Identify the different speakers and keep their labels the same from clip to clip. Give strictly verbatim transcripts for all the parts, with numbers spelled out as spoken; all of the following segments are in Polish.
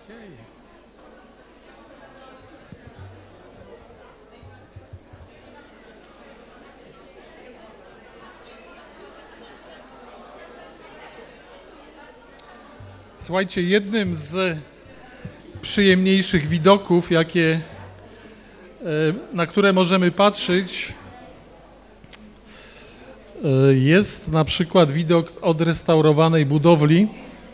Speaker 1: Słuchajcie, jednym z przyjemniejszych widoków, jakie, na które możemy patrzeć, jest na przykład widok odrestaurowanej budowli.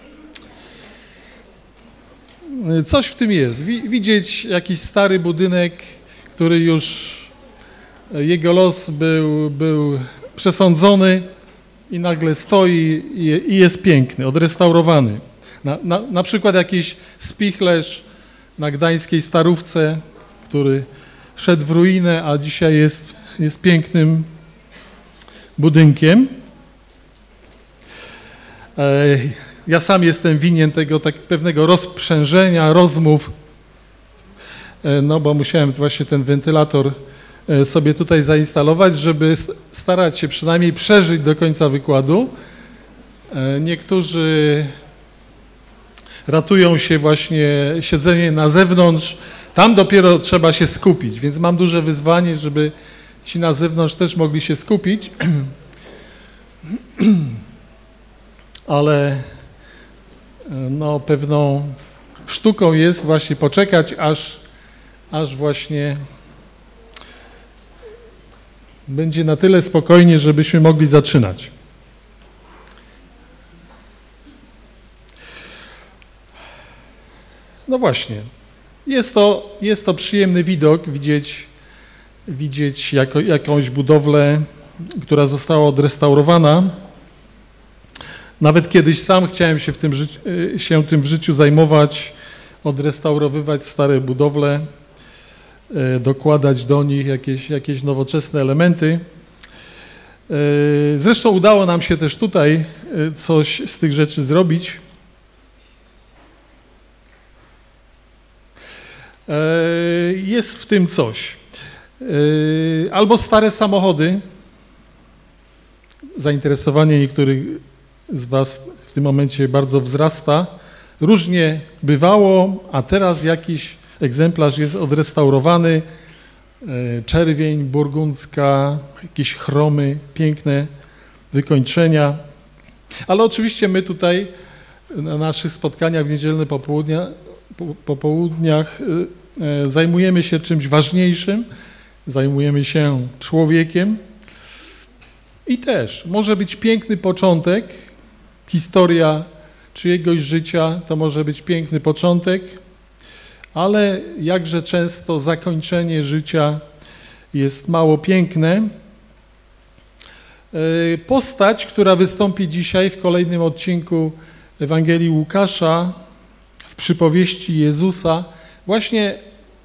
Speaker 1: Coś w tym jest. Widzieć jakiś stary budynek, który już jego los był, był przesądzony i nagle stoi i jest piękny, odrestaurowany. Na, na, na przykład jakiś spichlerz na gdańskiej Starówce, który szedł w ruinę, a dzisiaj jest, jest pięknym budynkiem. Ja sam jestem winien tego tak pewnego rozprzężenia, rozmów, no bo musiałem właśnie ten wentylator sobie tutaj zainstalować, żeby starać się przynajmniej przeżyć do końca wykładu. Niektórzy ratują się właśnie siedzeniem na zewnątrz, tam dopiero trzeba się skupić, więc mam duże wyzwanie, żeby ci na zewnątrz też mogli się skupić, ale no, pewną sztuką jest właśnie poczekać, aż, aż właśnie będzie na tyle spokojnie, żebyśmy mogli zaczynać. No właśnie, jest to, jest to przyjemny widok, widzieć, widzieć jako, jakąś budowlę, która została odrestaurowana. Nawet kiedyś sam chciałem się, w tym, życi się tym w życiu zajmować, odrestaurowywać stare budowle, dokładać do nich jakieś, jakieś nowoczesne elementy. Zresztą udało nam się też tutaj coś z tych rzeczy zrobić. Jest w tym coś. Albo stare samochody. Zainteresowanie niektórych z Was w tym momencie bardzo wzrasta. Różnie bywało, a teraz jakiś egzemplarz jest odrestaurowany. Czerwień burgundzka, jakieś chromy, piękne wykończenia. Ale oczywiście my tutaj na naszych spotkaniach w niedzielne popołudnia, po, popołudniach zajmujemy się czymś ważniejszym, zajmujemy się człowiekiem i też może być piękny początek, historia czyjegoś życia to może być piękny początek, ale jakże często zakończenie życia jest mało piękne. Postać, która wystąpi dzisiaj w kolejnym odcinku Ewangelii Łukasza, w przypowieści Jezusa, właśnie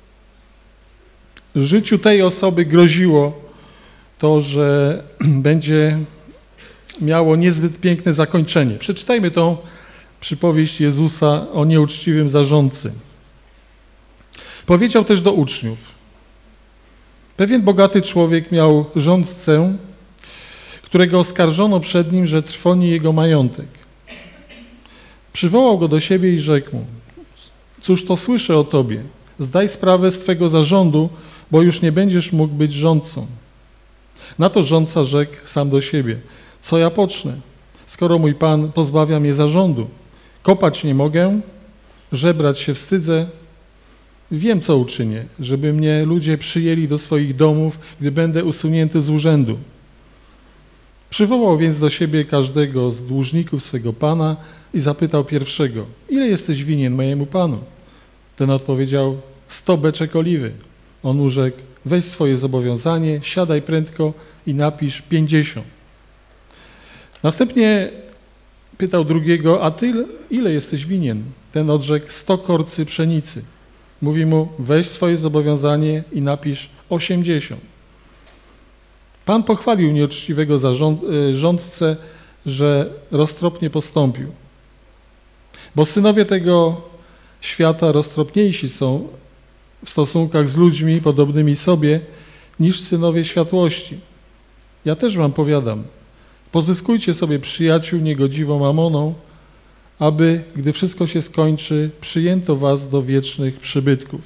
Speaker 1: życiu tej osoby groziło to, że będzie miało niezbyt piękne zakończenie. Przeczytajmy tą przypowieść Jezusa o nieuczciwym zarządcy. Powiedział też do uczniów: pewien bogaty człowiek miał rządcę, którego oskarżono przed nim, że trwoni jego majątek. Przywołał go do siebie i rzekł mu: cóż to słyszę o tobie? Zdaj sprawę z twego zarządu, bo już nie będziesz mógł być rządcą. Na to rządca rzekł sam do siebie: co ja pocznę, skoro mój Pan pozbawia mnie zarządu? Kopać nie mogę, żebrać się wstydzę. Wiem, co uczynię, żeby mnie ludzie przyjęli do swoich domów, gdy będę usunięty z urzędu. Przywołał więc do siebie każdego z dłużników swego Pana i zapytał pierwszego: ile jesteś winien mojemu Panu? Ten odpowiedział: sto beczek oliwy. On mu rzekł: weź swoje zobowiązanie, siadaj prędko i napisz pięćdziesiąt. Następnie pytał drugiego: a ty ile jesteś winien? Ten odrzekł: sto korcy pszenicy. Mówi mu: weź swoje zobowiązanie i napisz osiemdziesiąt. Pan pochwalił nieuczciwego zarząd, rządcę, że roztropnie postąpił. Bo synowie tego świata roztropniejsi są w stosunkach z ludźmi podobnymi sobie niż synowie światłości. Ja też wam powiadam, pozyskujcie sobie przyjaciół niegodziwą mamoną, aby, gdy wszystko się skończy, przyjęto was do wiecznych przybytków.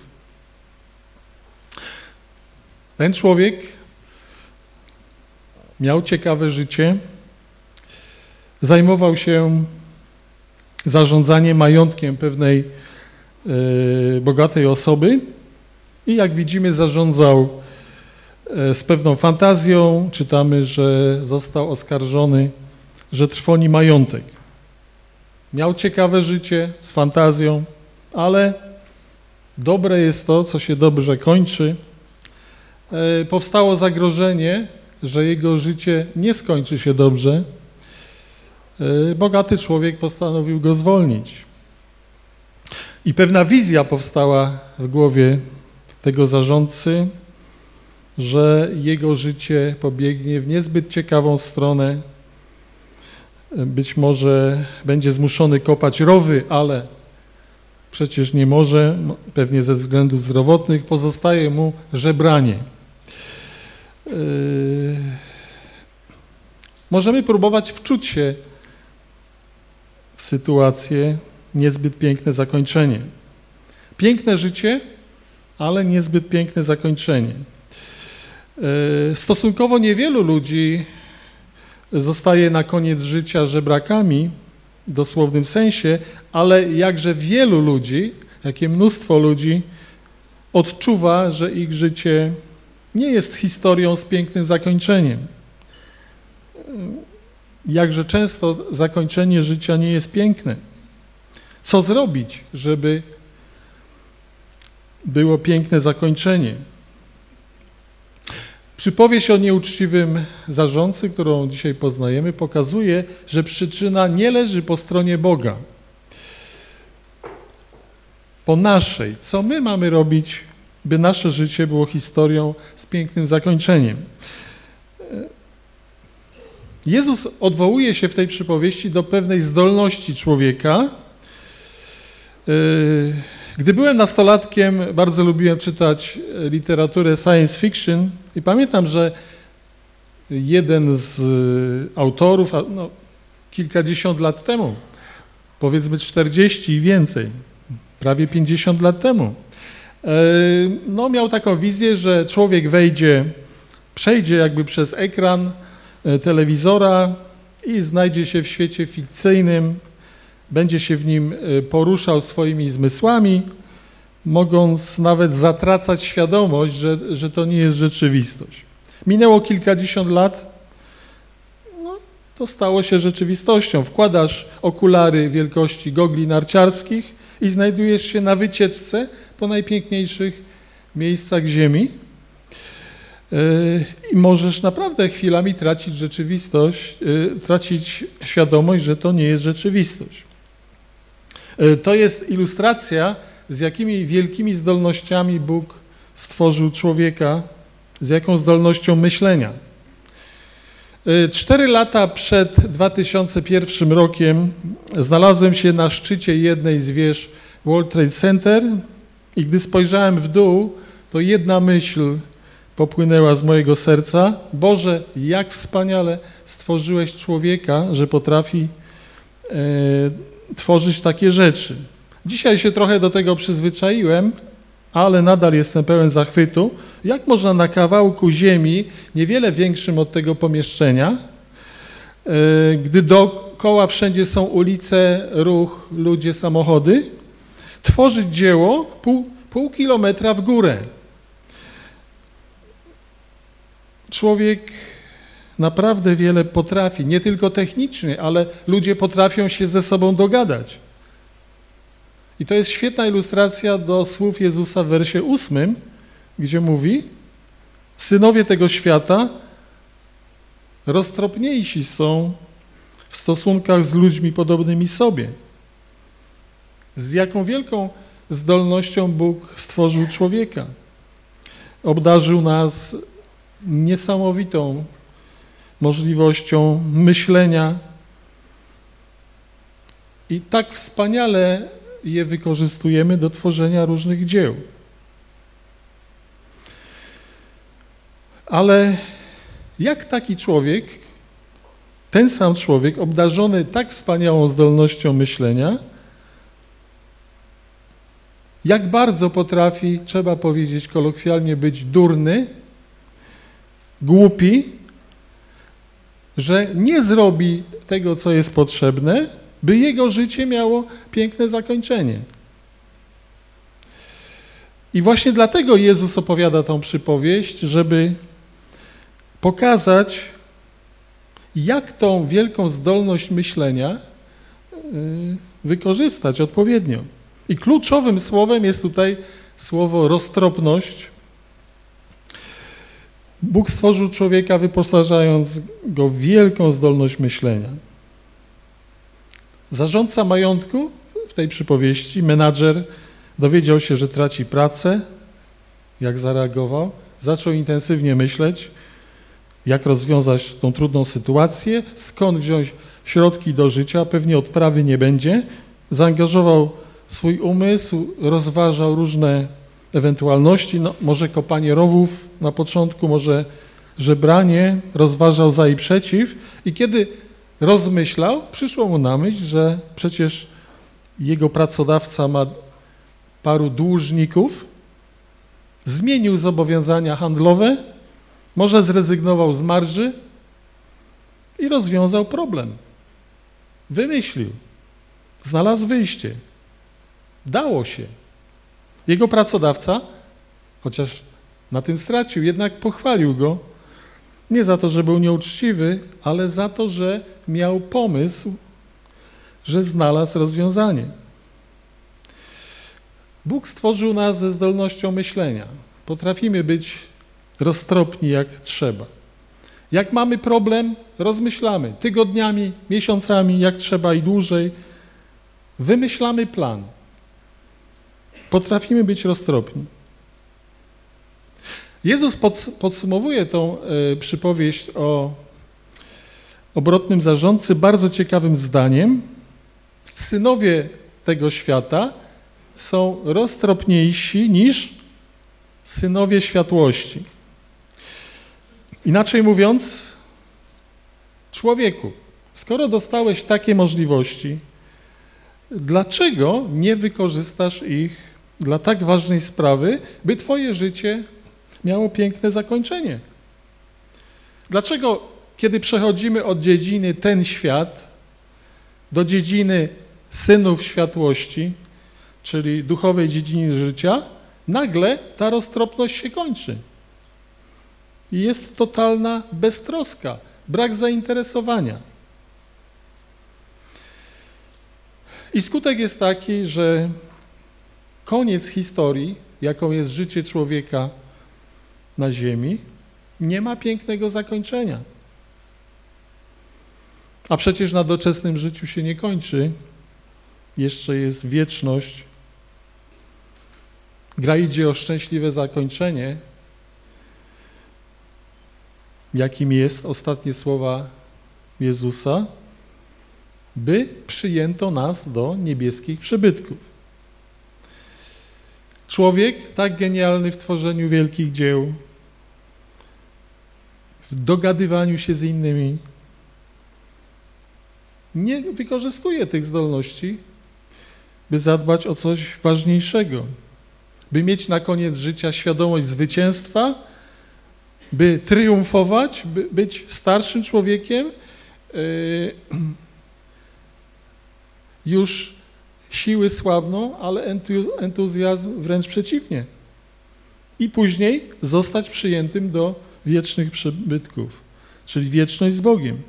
Speaker 1: Ten człowiek miał ciekawe życie, zajmował się zarządzaniem majątkiem pewnej y, bogatej osoby i jak widzimy zarządzał y, z pewną fantazją. Czytamy, że został oskarżony, że trwoni majątek. Miał ciekawe życie z fantazją, ale dobre jest to, co się dobrze kończy. Y, powstało zagrożenie, że jego życie nie skończy się dobrze. Bogaty człowiek postanowił go zwolnić. I pewna wizja powstała w głowie tego zarządcy, że jego życie pobiegnie w niezbyt ciekawą stronę. Być może będzie zmuszony kopać rowy, ale przecież nie może, pewnie ze względów zdrowotnych, pozostaje mu żebranie. Yy... Możemy próbować wczuć się w sytuację, niezbyt piękne zakończenie. Piękne życie, ale niezbyt piękne zakończenie. Stosunkowo niewielu ludzi zostaje na koniec życia żebrakami, w dosłownym sensie, ale jakże wielu ludzi, jakie mnóstwo ludzi odczuwa, że ich życie nie jest historią z pięknym zakończeniem. Jakże często zakończenie życia nie jest piękne. Co zrobić, żeby było piękne zakończenie? Przypowieść o nieuczciwym zarządcy, którą dzisiaj poznajemy, pokazuje, że przyczyna nie leży po stronie Boga. Po naszej. Co my mamy robić, by nasze życie było historią z pięknym zakończeniem? Jezus odwołuje się w tej przypowieści do pewnej zdolności człowieka. Gdy byłem nastolatkiem, bardzo lubiłem czytać literaturę science fiction i pamiętam, że jeden z autorów, no, kilkadziesiąt lat temu, powiedzmy czterdzieści i więcej, prawie pięćdziesiąt lat temu, no, miał taką wizję, że człowiek wejdzie, przejdzie jakby przez ekran telewizora i znajdzie się w świecie fikcyjnym, będzie się w nim poruszał swoimi zmysłami, mogąc nawet zatracać świadomość, że, że to nie jest rzeczywistość. Minęło kilkadziesiąt lat, no, to stało się rzeczywistością. Wkładasz okulary wielkości gogli narciarskich i znajdujesz się na wycieczce po najpiękniejszych miejscach Ziemi. I możesz naprawdę chwilami tracić rzeczywistość, tracić świadomość, że to nie jest rzeczywistość. To jest ilustracja, z jakimi wielkimi zdolnościami Bóg stworzył człowieka, z jaką zdolnością myślenia. Cztery lata przed dwa tysiące pierwszym rokiem znalazłem się na szczycie jednej z wież World Trade Center i gdy spojrzałem w dół, to jedna myśl popłynęła z mojego serca. Boże, jak wspaniale stworzyłeś człowieka, że potrafi e, tworzyć takie rzeczy. Dzisiaj się trochę do tego przyzwyczaiłem, ale nadal jestem pełen zachwytu. Jak można na kawałku ziemi, niewiele większym od tego pomieszczenia, e, gdy dookoła wszędzie są ulice, ruch, ludzie, samochody, tworzyć dzieło pół, pół kilometra w górę. Człowiek naprawdę wiele potrafi, nie tylko technicznie, ale ludzie potrafią się ze sobą dogadać. I to jest świetna ilustracja do słów Jezusa w wersie ósmym, gdzie mówi: synowie tego świata roztropniejsi są w stosunkach z ludźmi podobnymi sobie. Z jaką wielką zdolnością Bóg stworzył człowieka. Obdarzył nas niesamowitą możliwością myślenia i tak wspaniale je wykorzystujemy do tworzenia różnych dzieł. Ale jak taki człowiek ten sam człowiek, obdarzony tak wspaniałą zdolnością myślenia, jak bardzo potrafi, trzeba powiedzieć kolokwialnie, być durny, głupi, że nie zrobi tego, co jest potrzebne, by jego życie miało piękne zakończenie. I właśnie dlatego Jezus opowiada tą przypowieść, żeby pokazać, jak tą wielką zdolność myślenia wykorzystać odpowiednio. I kluczowym słowem jest tutaj słowo roztropność. Bóg stworzył człowieka, wyposażając go w wielką zdolność myślenia. Zarządca majątku w tej przypowieści, menadżer, dowiedział się, że traci pracę. Jak zareagował? Zaczął intensywnie myśleć, jak rozwiązać tą trudną sytuację, skąd wziąć środki do życia, pewnie odprawy nie będzie. Zaangażował swój umysł, rozważał różne ewentualności, no, może kopanie rowów na początku, może żebranie, rozważał za i przeciw i kiedy rozmyślał, przyszło mu na myśl, że przecież jego pracodawca ma paru dłużników, zmienił zobowiązania handlowe, może zrezygnował z marży i rozwiązał problem. Wymyślił, znalazł wyjście. Dało się. Jego pracodawca, chociaż na tym stracił, jednak pochwalił go nie za to, że był nieuczciwy, ale za to, że miał pomysł, że znalazł rozwiązanie. Bóg stworzył nas ze zdolnością myślenia. Potrafimy być roztropni jak trzeba. Jak mamy problem, rozmyślamy. Tygodniami, miesiącami, jak trzeba i dłużej. Wymyślamy plan. Potrafimy być roztropni. Jezus podsumowuje tą y, przypowieść o obrotnym zarządcy bardzo ciekawym zdaniem. Synowie tego świata są roztropniejsi niż synowie światłości. Inaczej mówiąc, człowieku, skoro dostałeś takie możliwości, dlaczego nie wykorzystasz ich dla tak ważnej sprawy, by twoje życie miało piękne zakończenie? Dlaczego, kiedy przechodzimy od dziedziny ten świat do dziedziny synów światłości, czyli duchowej dziedziny życia, nagle ta roztropność się kończy? I jest totalna beztroska, brak zainteresowania. I skutek jest taki, że koniec historii, jaką jest życie człowieka na ziemi, nie ma pięknego zakończenia. A przecież na doczesnym życiu się nie kończy. Jeszcze jest wieczność. Gra idzie o szczęśliwe zakończenie, jakim jest ostatnie słowa Jezusa, by przyjęto nas do niebieskich przybytków. Człowiek tak genialny w tworzeniu wielkich dzieł, w dogadywaniu się z innymi, nie wykorzystuje tych zdolności, by zadbać o coś ważniejszego, by mieć na koniec życia świadomość zwycięstwa, by triumfować, by być starszym człowiekiem, yy, już siły słabną, ale entuzjazm wręcz przeciwnie. I później zostać przyjętym do wiecznych przybytków, czyli wieczność z Bogiem.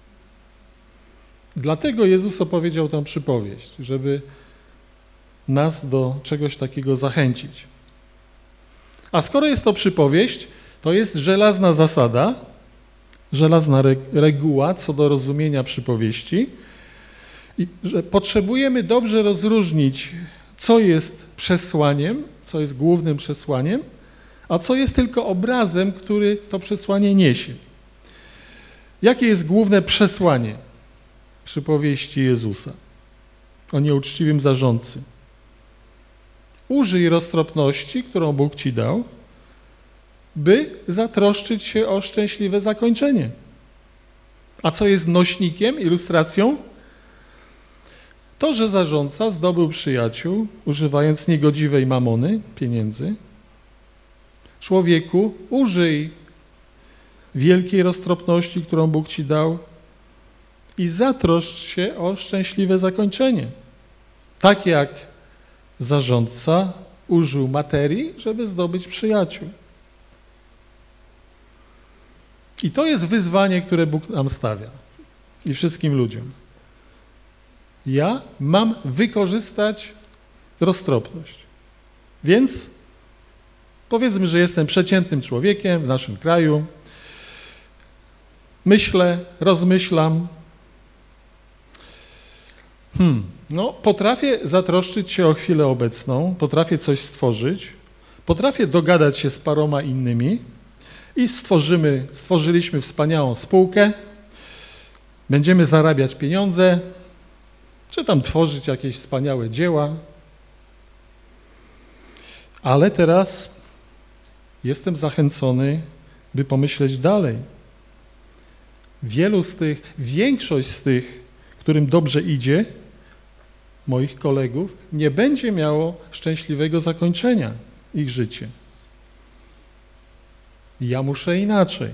Speaker 1: Dlatego Jezus opowiedział tę przypowieść, żeby nas do czegoś takiego zachęcić. A skoro jest to przypowieść, to jest żelazna zasada, żelazna reguła co do rozumienia przypowieści, i że potrzebujemy dobrze rozróżnić, co jest przesłaniem, co jest głównym przesłaniem, a co jest tylko obrazem, który to przesłanie niesie. Jakie jest główne przesłanie przypowieści Jezusa o nieuczciwym zarządcy? Użyj roztropności, którą Bóg ci dał, by zatroszczyć się o szczęśliwe zakończenie. A co jest nośnikiem, ilustracją? To, że zarządca zdobył przyjaciół, używając niegodziwej mamony, pieniędzy. Człowieku, użyj wielkiej roztropności, którą Bóg ci dał i zatroszcz się o szczęśliwe zakończenie. Tak jak zarządca użył materii, żeby zdobyć przyjaciół. I to jest wyzwanie, które Bóg nam stawia i wszystkim ludziom. Ja mam wykorzystać roztropność. Więc powiedzmy, że jestem przeciętnym człowiekiem w naszym kraju. Myślę, rozmyślam. Hmm, no, potrafię zatroszczyć się o chwilę obecną, potrafię coś stworzyć, potrafię dogadać się z paroma innymi i stworzymy, stworzyliśmy wspaniałą spółkę, będziemy zarabiać pieniądze, czy tam tworzyć jakieś wspaniałe dzieła. Ale teraz jestem zachęcony, by pomyśleć dalej. Wielu z tych, większość z tych, którym dobrze idzie, moich kolegów, nie będzie miało szczęśliwego zakończenia ich życie. Ja muszę inaczej.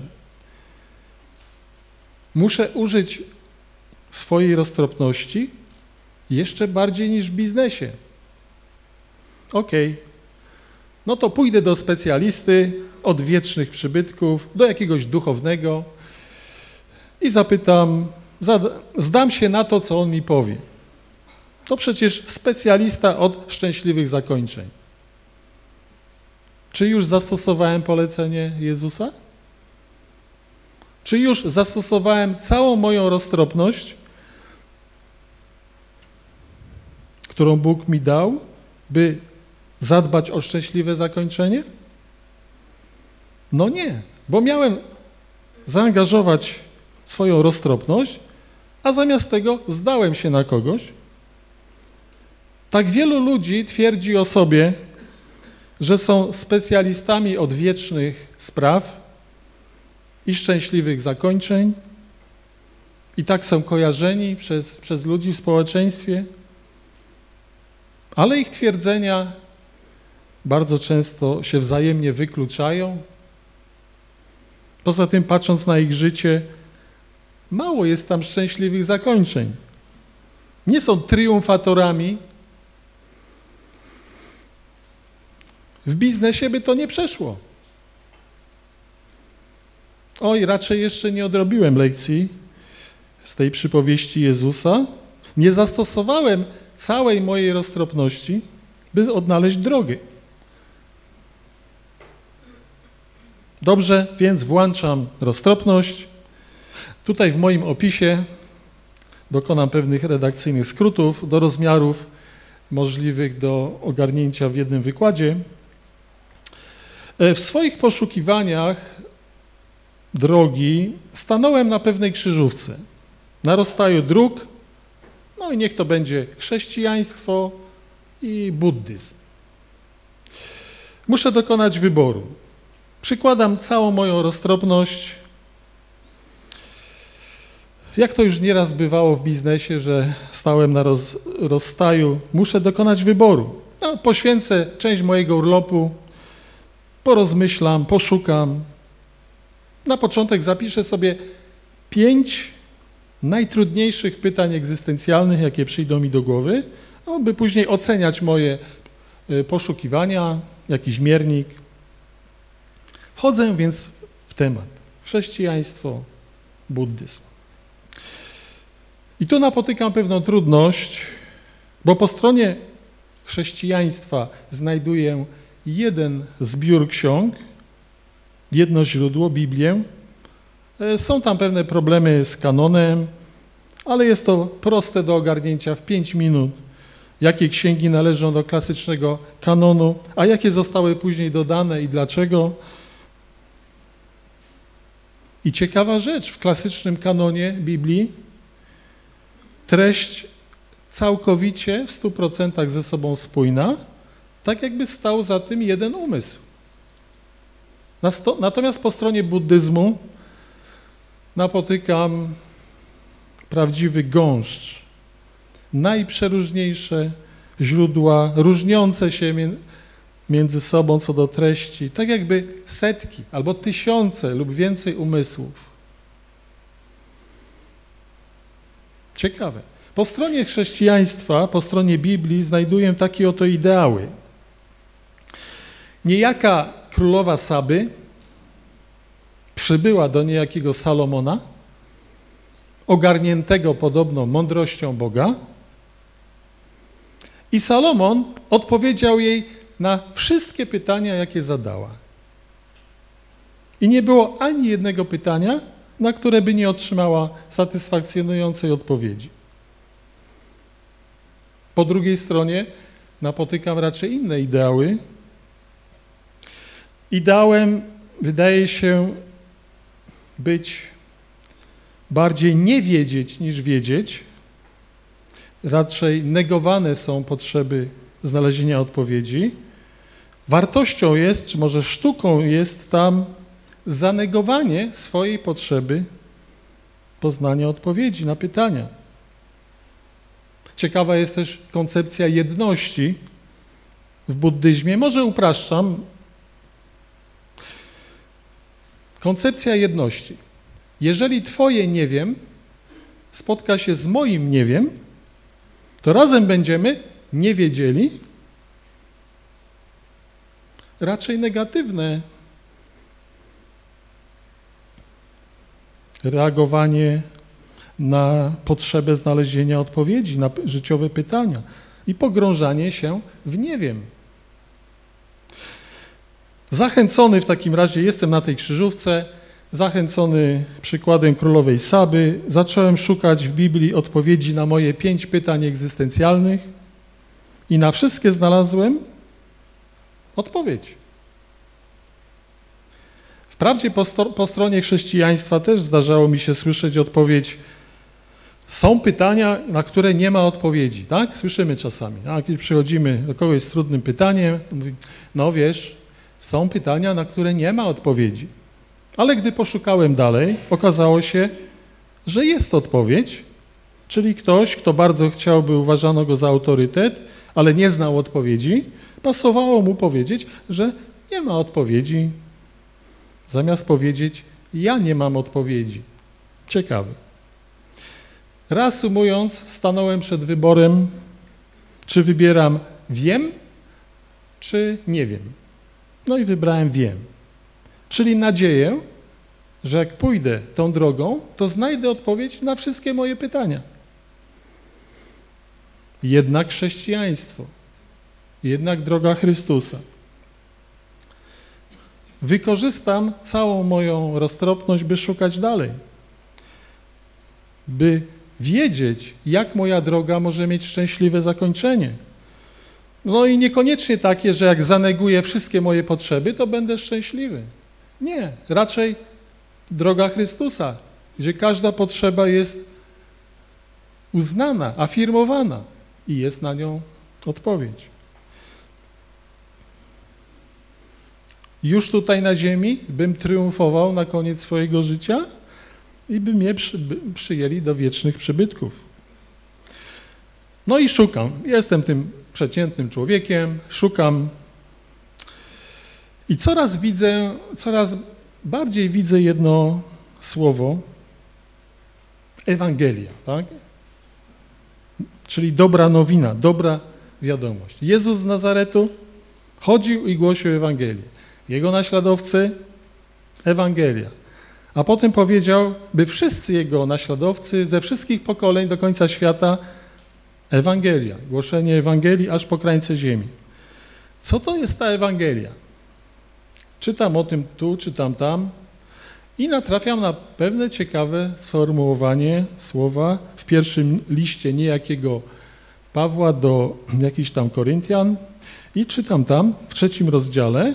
Speaker 1: Muszę użyć swojej roztropności jeszcze bardziej niż w biznesie. Okej, okay. No to pójdę do specjalisty od wiecznych przybytków, do jakiegoś duchownego i zapytam, zdam się na to, co on mi powie. To przecież specjalista od szczęśliwych zakończeń. Czy już zastosowałem polecenie Jezusa? Czy już zastosowałem całą moją roztropność, którą Bóg mi dał, by zadbać o szczęśliwe zakończenie? No nie, bo miałem zaangażować swoją roztropność, a zamiast tego zdałem się na kogoś. Tak wielu ludzi twierdzi o sobie, że są specjalistami od wiecznych spraw i szczęśliwych zakończeń i tak są kojarzeni przez, przez ludzi w społeczeństwie, ale ich twierdzenia bardzo często się wzajemnie wykluczają. Poza tym, patrząc na ich życie, mało jest tam szczęśliwych zakończeń. Nie są triumfatorami. W biznesie by to nie przeszło. Oj, raczej jeszcze nie odrobiłem lekcji z tej przypowieści Jezusa. Nie zastosowałem całej mojej roztropności, by odnaleźć drogę. Dobrze, więc włączam roztropność. Tutaj w moim opisie dokonam pewnych redakcyjnych skrótów do rozmiarów możliwych do ogarnięcia w jednym wykładzie. W swoich poszukiwaniach drogi stanąłem na pewnej krzyżówce, na rozstaju dróg, no i niech to będzie chrześcijaństwo i buddyzm. Muszę dokonać wyboru. Przykładam całą moją roztropność. Jak to już nieraz bywało w biznesie, że stałem na roz, rozstaju, muszę dokonać wyboru. No, poświęcę część mojego urlopu, porozmyślam, poszukam. Na początek zapiszę sobie pięć najtrudniejszych pytań egzystencjalnych, jakie przyjdą mi do głowy, by później oceniać moje poszukiwania, jakiś miernik. Wchodzę więc w temat. Chrześcijaństwo, buddyzm. I tu napotykam pewną trudność, bo po stronie chrześcijaństwa znajduję jeden zbiór ksiąg, jedno źródło, Biblię. Są tam pewne problemy z kanonem, ale jest to proste do ogarnięcia w pięć minut. Jakie księgi należą do klasycznego kanonu, a jakie zostały później dodane i dlaczego. I ciekawa rzecz, w klasycznym kanonie Biblii treść całkowicie w stu procentach ze sobą spójna, tak jakby stał za tym jeden umysł. Natomiast po stronie buddyzmu napotykam prawdziwy gąszcz, najprzeróżniejsze źródła, różniące się między sobą co do treści, tak jakby setki albo tysiące lub więcej umysłów. Ciekawe. Po stronie chrześcijaństwa, po stronie Biblii znajduję takie oto ideały. Niejaka królowa Saby przybyła do niejakiego Salomona, ogarniętego podobno mądrością Boga, i Salomon odpowiedział jej na wszystkie pytania, jakie zadała. I nie było ani jednego pytania, na które by nie otrzymała satysfakcjonującej odpowiedzi. Po drugiej stronie napotykam raczej inne ideały. Ideałem wydaje się być bardziej nie wiedzieć niż wiedzieć. Raczej negowane są potrzeby znalezienia odpowiedzi. Wartością jest, czy może sztuką jest tam zanegowanie swojej potrzeby poznania odpowiedzi na pytania. Ciekawa jest też koncepcja jedności w buddyzmie. Może upraszczam. Koncepcja jedności. Jeżeli twoje nie wiem spotka się z moim nie wiem, to razem będziemy nie wiedzieli. Raczej negatywne reagowanie na potrzebę znalezienia odpowiedzi na życiowe pytania i pogrążanie się w nie wiem. Zachęcony w takim razie, jestem na tej krzyżówce, zachęcony przykładem królowej Saby, zacząłem szukać w Biblii odpowiedzi na moje pięć pytań egzystencjalnych i na wszystkie znalazłem odpowiedź. Wprawdzie po, sto, po stronie chrześcijaństwa też zdarzało mi się słyszeć odpowiedź: są pytania, na które nie ma odpowiedzi, tak? Słyszymy czasami, tak? Kiedy przychodzimy do kogoś z trudnym pytaniem, mówi, no wiesz, są pytania, na które nie ma odpowiedzi. Ale gdy poszukałem dalej, okazało się, że jest odpowiedź, czyli ktoś, kto bardzo chciał, by uważano go za autorytet, ale nie znał odpowiedzi, pasowało mu powiedzieć, że nie ma odpowiedzi, zamiast powiedzieć, ja nie mam odpowiedzi. Ciekawe. Reasumując, stanąłem przed wyborem, czy wybieram wiem, czy nie wiem. No i wybrałem wiem. Czyli nadzieję, że jak pójdę tą drogą, to znajdę odpowiedź na wszystkie moje pytania. Jednak chrześcijaństwo, jednak droga Chrystusa. Wykorzystam całą moją roztropność, by szukać dalej, by wiedzieć, jak moja droga może mieć szczęśliwe zakończenie. No i niekoniecznie takie, że jak zaneguję wszystkie moje potrzeby, to będę szczęśliwy. Nie, raczej droga Chrystusa, gdzie każda potrzeba jest uznana, afirmowana i jest na nią odpowiedź. Już tutaj na ziemi bym triumfował na koniec swojego życia i by mnie przy, by przyjęli do wiecznych przybytków. No i szukam. Jestem tym przeciętnym człowiekiem, szukam i coraz widzę, coraz bardziej widzę jedno słowo, Ewangelia, tak? Czyli dobra nowina, dobra wiadomość. Jezus z Nazaretu chodził i głosił Ewangelię. Jego naśladowcy, Ewangelia. A potem powiedział, by wszyscy jego naśladowcy ze wszystkich pokoleń do końca świata Ewangelia, głoszenie Ewangelii aż po krańce ziemi. Co to jest ta Ewangelia? Czytam o tym tu, czytam tam i natrafiam na pewne ciekawe sformułowanie słowa w pierwszym liście niejakiego Pawła do jakichś tam Koryntian i czytam tam w trzecim rozdziale: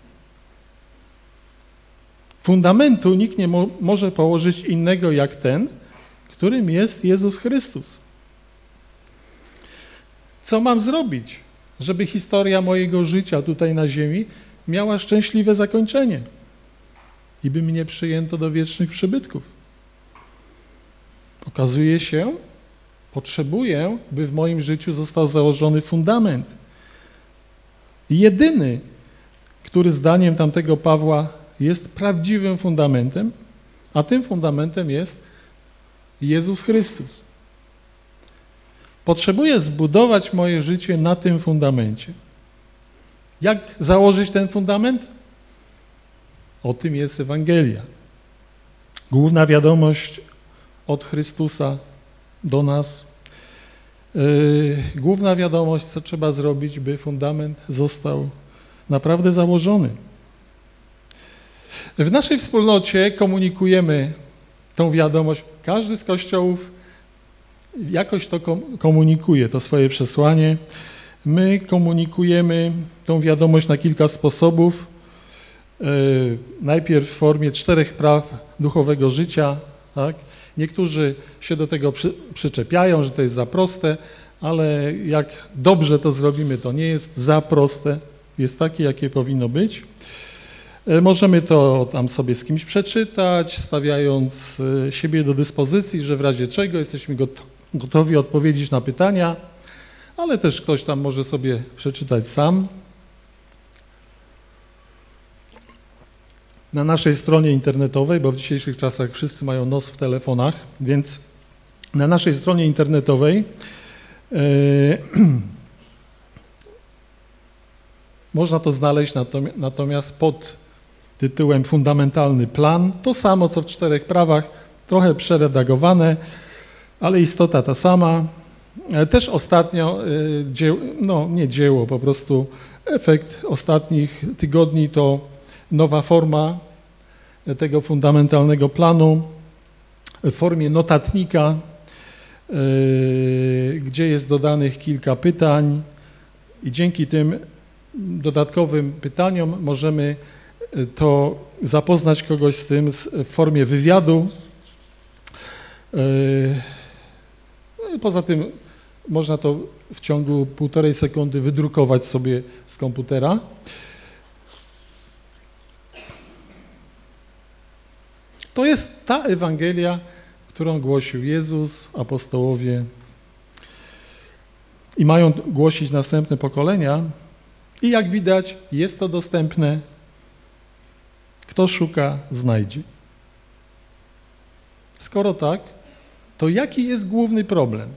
Speaker 1: fundamentu nikt nie mo- może położyć innego jak ten, którym jest Jezus Chrystus. Co mam zrobić, żeby historia mojego życia tutaj na ziemi miała szczęśliwe zakończenie i by mnie przyjęto do wiecznych przybytków? Okazuje się, potrzebuję, by w moim życiu został założony fundament. Jedyny, który zdaniem tamtego Pawła jest prawdziwym fundamentem, a tym fundamentem jest Jezus Chrystus. Potrzebuję zbudować moje życie na tym fundamencie. Jak założyć ten fundament? O tym jest Ewangelia. Główna wiadomość od Chrystusa do nas. Yy, główna wiadomość, co trzeba zrobić, by fundament został naprawdę założony. W naszej wspólnocie komunikujemy tą wiadomość. Każdy z kościołów jakoś to komunikuje, to swoje przesłanie. My komunikujemy tą wiadomość na kilka sposobów. Yy, najpierw w formie czterech praw duchowego życia. Tak? Niektórzy się do tego przy, przyczepiają, że to jest za proste, ale jak dobrze to zrobimy, to nie jest za proste. Jest takie, jakie powinno być. Yy, możemy to tam sobie z kimś przeczytać, stawiając yy, siebie do dyspozycji, że w razie czego jesteśmy gotowi odpowiedzieć na pytania, ale też ktoś tam może sobie przeczytać sam. Na naszej stronie internetowej, bo w dzisiejszych czasach wszyscy mają nos w telefonach, więc na naszej stronie internetowej yy, można to znaleźć natomiast pod tytułem Fundamentalny Plan. To samo, co w czterech prawach, trochę przeredagowane, ale istota ta sama. Też ostatnio, dzieło, no nie dzieło, po prostu efekt ostatnich tygodni to nowa forma tego fundamentalnego planu w formie notatnika, gdzie jest dodanych kilka pytań i dzięki tym dodatkowym pytaniom możemy to zapoznać kogoś z tym w formie wywiadu. Poza tym można to w ciągu półtorej sekundy wydrukować sobie z komputera. To jest ta Ewangelia, którą głosił Jezus, apostołowie i mają głosić następne pokolenia. I jak widać, jest to dostępne. Kto szuka, znajdzie. Skoro tak, to jaki jest główny problem?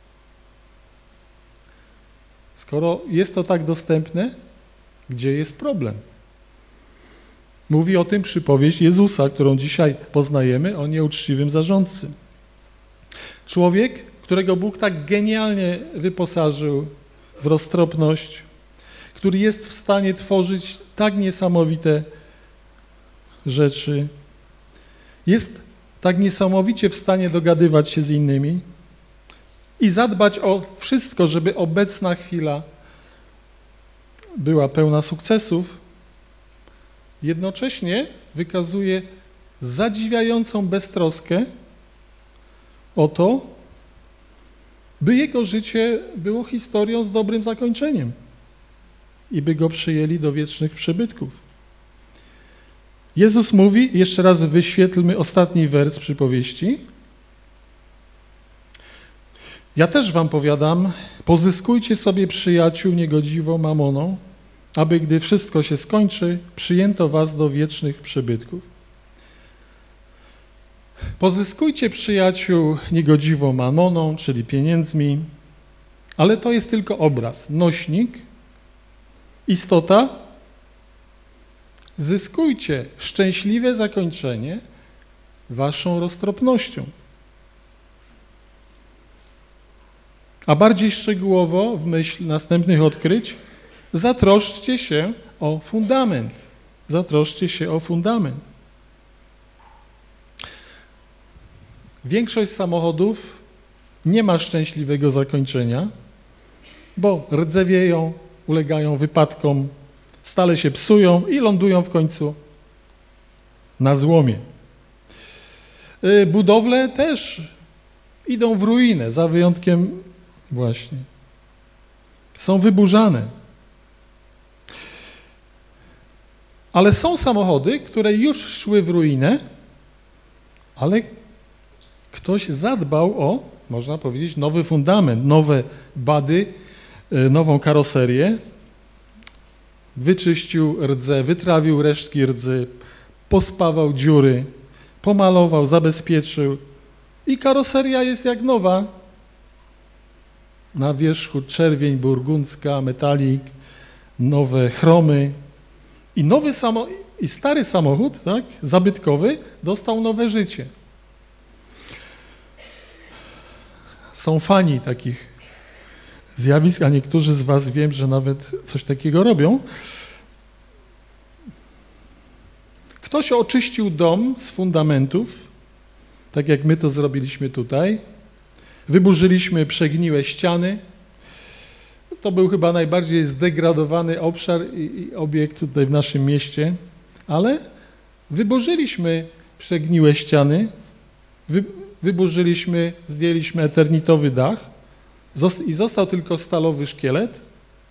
Speaker 1: Skoro jest to tak dostępne, gdzie jest problem? Mówi o tym przypowieść Jezusa, którą dzisiaj poznajemy, o nieuczciwym zarządcy. Człowiek, którego Bóg tak genialnie wyposażył w roztropność, który jest w stanie tworzyć tak niesamowite rzeczy, jest tak niesamowicie w stanie dogadywać się z innymi i zadbać o wszystko, żeby obecna chwila była pełna sukcesów, jednocześnie wykazuje zadziwiającą beztroskę o to, by jego życie było historią z dobrym zakończeniem i by go przyjęli do wiecznych przybytków. Jezus mówi, jeszcze raz wyświetlmy ostatni wers przypowieści. Ja też wam powiadam, pozyskujcie sobie przyjaciół niegodziwą mamoną, aby gdy wszystko się skończy, przyjęto was do wiecznych przybytków. Pozyskujcie przyjaciół niegodziwą mamoną, czyli pieniędzmi, ale to jest tylko obraz, nośnik, istota. Zyskujcie szczęśliwe zakończenie waszą roztropnością. A bardziej szczegółowo, w myśl następnych odkryć, zatroszczcie się o fundament. Zatroszczcie się o fundament. Większość samochodów nie ma szczęśliwego zakończenia, bo rdzewieją, ulegają wypadkom, stale się psują i lądują w końcu na złomie. Budowle też idą w ruinę, za wyjątkiem właśnie. Są wyburzane. Ale są samochody, które już szły w ruinę, ale ktoś zadbał o, można powiedzieć, nowy fundament, nowe bady, nową karoserię, wyczyścił rdzę, wytrawił resztki rdzy, pospawał dziury, pomalował, zabezpieczył i karoseria jest jak nowa. Na wierzchu czerwień burgundzka, metalik, nowe chromy i nowy samo, i stary samochód, tak, zabytkowy, dostał nowe życie. Są fani takich zjawisk, a niektórzy z was wiem, że nawet coś takiego robią. Ktoś oczyścił dom z fundamentów, tak jak my to zrobiliśmy tutaj. Wyburzyliśmy przegniłe ściany. To był chyba najbardziej zdegradowany obszar i, i obiekt tutaj w naszym mieście, ale wyburzyliśmy przegniłe ściany, wy, wyburzyliśmy, zdjęliśmy eternitowy dach zost- i został tylko stalowy szkielet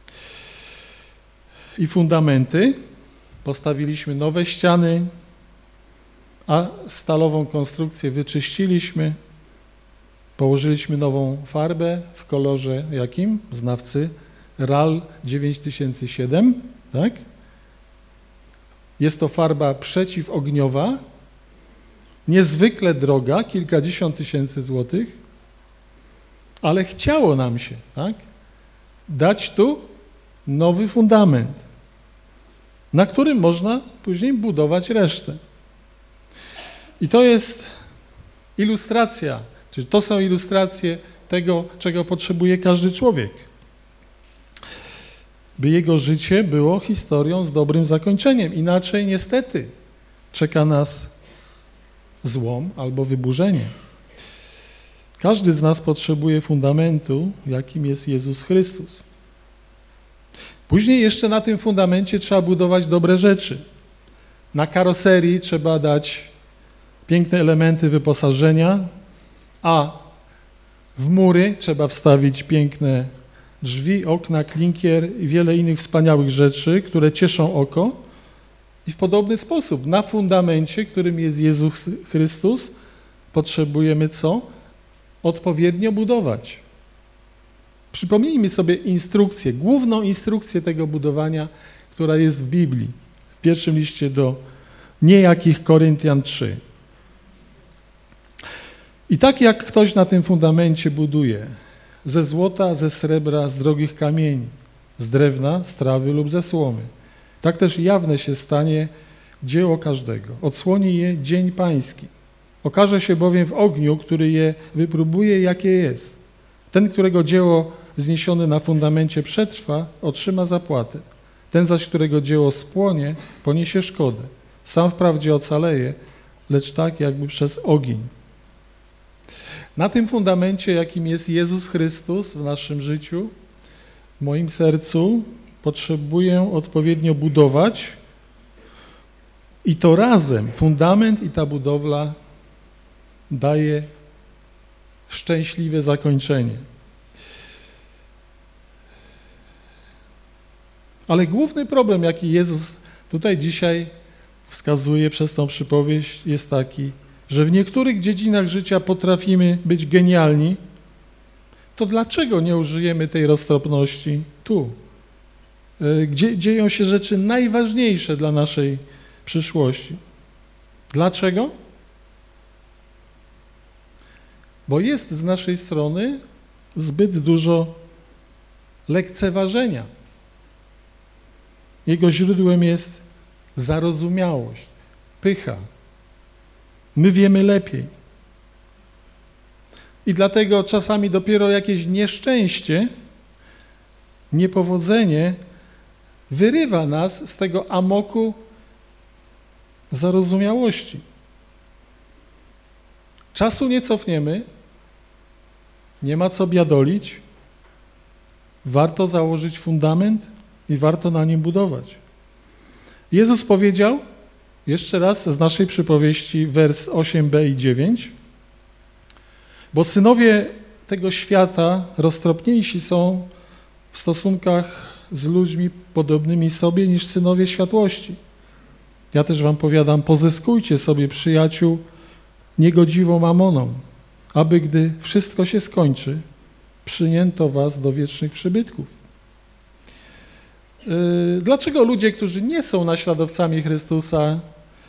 Speaker 1: i fundamenty. Postawiliśmy nowe ściany, a stalową konstrukcję wyczyściliśmy. Położyliśmy nową farbę w kolorze jakim? Znawcy R A L dziewięć tysięcy siedem, tak? Jest to farba przeciwogniowa, niezwykle droga, kilkadziesiąt tysięcy złotych, ale chciało nam się, tak? Dać tu nowy fundament, na którym można później budować resztę. I to jest ilustracja, czyli to są ilustracje tego, czego potrzebuje każdy człowiek, by jego życie było historią z dobrym zakończeniem. Inaczej niestety czeka nas złom albo wyburzenie. Każdy z nas potrzebuje fundamentu, jakim jest Jezus Chrystus. Później jeszcze na tym fundamencie trzeba budować dobre rzeczy. Na karoserii trzeba dać piękne elementy wyposażenia, a w mury trzeba wstawić piękne drzwi, okna, klinkier i wiele innych wspaniałych rzeczy, które cieszą oko. I w podobny sposób na fundamencie, którym jest Jezus Chrystus, potrzebujemy co? Odpowiednio budować. Przypomnijmy sobie instrukcję, główną instrukcję tego budowania, która jest w Biblii, w pierwszym liście do niejakich Koryntian trzy. I tak jak ktoś na tym fundamencie buduje, ze złota, ze srebra, z drogich kamieni, z drewna, z trawy lub ze słomy, tak też jawne się stanie dzieło każdego. Odsłoni je dzień pański. Okaże się bowiem w ogniu, który je wypróbuje, jakie jest. Ten, którego dzieło wzniesione na fundamencie przetrwa, otrzyma zapłatę. Ten zaś, którego dzieło spłonie, poniesie szkodę. Sam wprawdzie ocaleje, lecz tak jakby przez ogień. Na tym fundamencie, jakim jest Jezus Chrystus w naszym życiu, w moim sercu, potrzebuję odpowiednio budować i to razem, fundament i ta budowla daje szczęśliwe zakończenie. Ale główny problem, jaki Jezus tutaj dzisiaj wskazuje przez tą przypowieść, jest taki, że w niektórych dziedzinach życia potrafimy być genialni, to dlaczego nie użyjemy tej roztropności tu, gdzie dzieją się rzeczy najważniejsze dla naszej przyszłości? Dlaczego? Bo jest z naszej strony zbyt dużo lekceważenia. Jego źródłem jest zarozumiałość, pycha. My wiemy lepiej. I dlatego czasami dopiero jakieś nieszczęście, niepowodzenie wyrywa nas z tego amoku zarozumiałości. Czasu nie cofniemy, nie ma co biadolić, warto założyć fundament i warto na nim budować. Jezus powiedział, jeszcze raz z naszej przypowieści, wers osiem b i dziewięć, bo synowie tego świata roztropniejsi są w stosunkach z ludźmi podobnymi sobie niż synowie światłości. Ja też wam powiadam, pozyskujcie sobie przyjaciół niegodziwą mamoną, aby gdy wszystko się skończy, przyjęto was do wiecznych przybytków. Dlaczego ludzie, którzy nie są naśladowcami Chrystusa,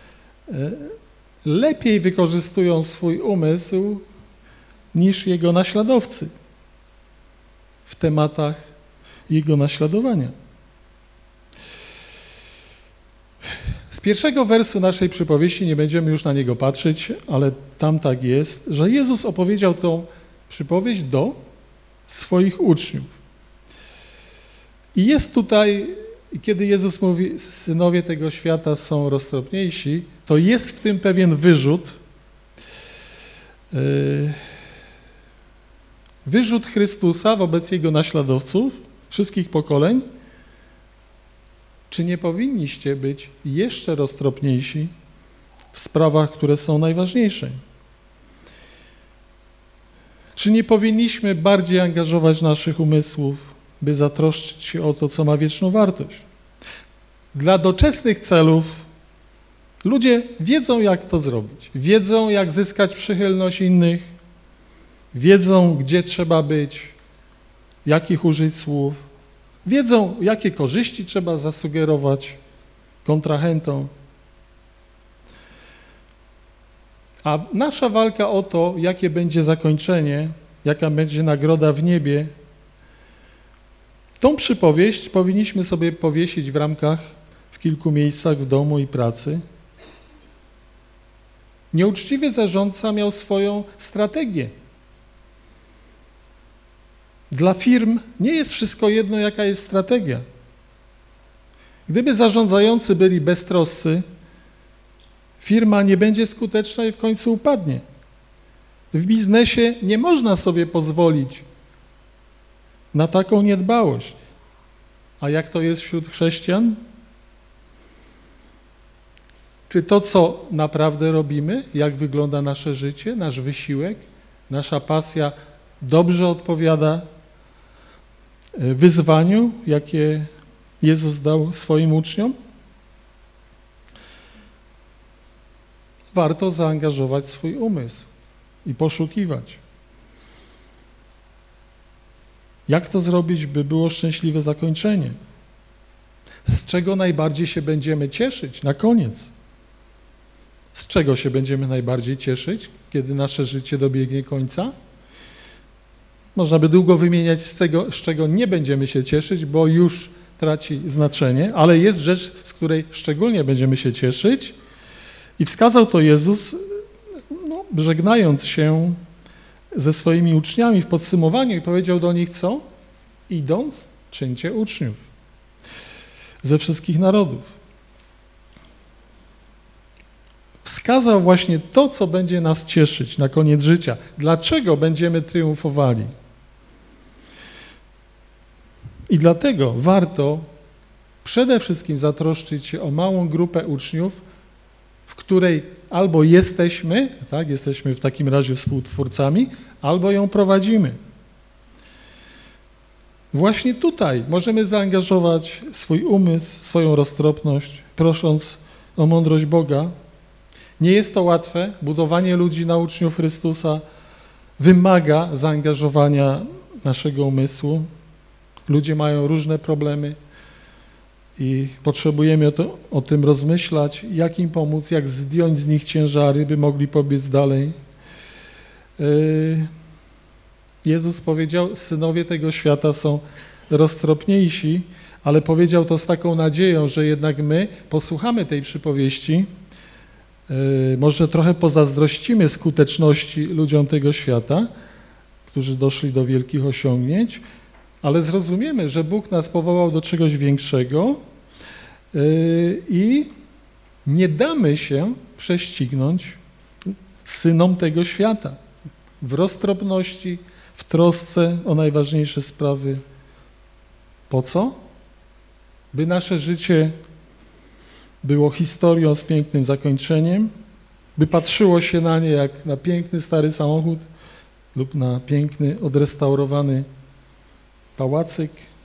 Speaker 1: lepiej wykorzystują swój umysł niż jego naśladowcy w tematach jego naśladowania? Z pierwszego wersu naszej przypowieści, nie będziemy już na niego patrzeć, ale tam tak jest, że Jezus opowiedział tą przypowieść do swoich uczniów. I jest tutaj, kiedy Jezus mówi, synowie tego świata są roztropniejsi, to jest w tym pewien wyrzut, wyrzut Chrystusa wobec Jego naśladowców, wszystkich pokoleń. Czy nie powinniście być jeszcze roztropniejsi w sprawach, które są najważniejsze? Czy nie powinniśmy bardziej angażować naszych umysłów, by zatroszczyć się o to, co ma wieczną wartość? Dla doczesnych celów ludzie wiedzą, jak to zrobić. Wiedzą, jak zyskać przychylność innych, wiedzą, gdzie trzeba być, jakich użyć słów, wiedzą, jakie korzyści trzeba zasugerować kontrahentom. A nasza walka o to, jakie będzie zakończenie, jaka będzie nagroda w niebie, tą przypowieść powinniśmy sobie powiesić w ramkach w kilku miejscach w domu i pracy. Nieuczciwy zarządca miał swoją strategię. Dla firm nie jest wszystko jedno, jaka jest strategia. Gdyby zarządzający byli beztroscy, firma nie będzie skuteczna i w końcu upadnie. W biznesie nie można sobie pozwolić na taką niedbałość. A jak to jest wśród chrześcijan? Czy to, co naprawdę robimy, jak wygląda nasze życie, nasz wysiłek, nasza pasja dobrze odpowiada wyzwaniu, jakie Jezus dał swoim uczniom? Warto zaangażować swój umysł i poszukiwać. Jak to zrobić, by było szczęśliwe zakończenie? Z czego najbardziej się będziemy cieszyć na koniec? Z czego się będziemy najbardziej cieszyć, kiedy nasze życie dobiegnie końca? Można by długo wymieniać, z czego, z czego nie będziemy się cieszyć, bo już traci znaczenie, ale jest rzecz, z której szczególnie będziemy się cieszyć. I wskazał to Jezus, no, żegnając się ze swoimi uczniami w podsumowaniu i powiedział do nich co? Idąc, czyńcie uczniów ze wszystkich narodów. Wskazał właśnie to, co będzie nas cieszyć na koniec życia. Dlaczego będziemy triumfowali? I dlatego warto przede wszystkim zatroszczyć się o małą grupę uczniów, w której albo jesteśmy, tak, jesteśmy w takim razie współtwórcami, albo ją prowadzimy. Właśnie tutaj możemy zaangażować swój umysł, swoją roztropność, prosząc o mądrość Boga. Nie jest to łatwe. Budowanie ludzi na uczniów Chrystusa wymaga zaangażowania naszego umysłu. Ludzie mają różne problemy i potrzebujemy o, to, o tym rozmyślać, jak im pomóc, jak zdjąć z nich ciężary, by mogli pobiec dalej. Jezus powiedział, synowie tego świata są roztropniejsi, ale powiedział to z taką nadzieją, że jednak my posłuchamy tej przypowieści, może trochę pozazdrościmy skuteczności ludziom tego świata, którzy doszli do wielkich osiągnięć, ale zrozumiemy, że Bóg nas powołał do czegoś większego i nie damy się prześcignąć synom tego świata w roztropności, w trosce o najważniejsze sprawy. Po co? By nasze życie było historią z pięknym zakończeniem, by patrzyło się na nie jak na piękny stary samochód lub na piękny, odrestaurowany pałacyk,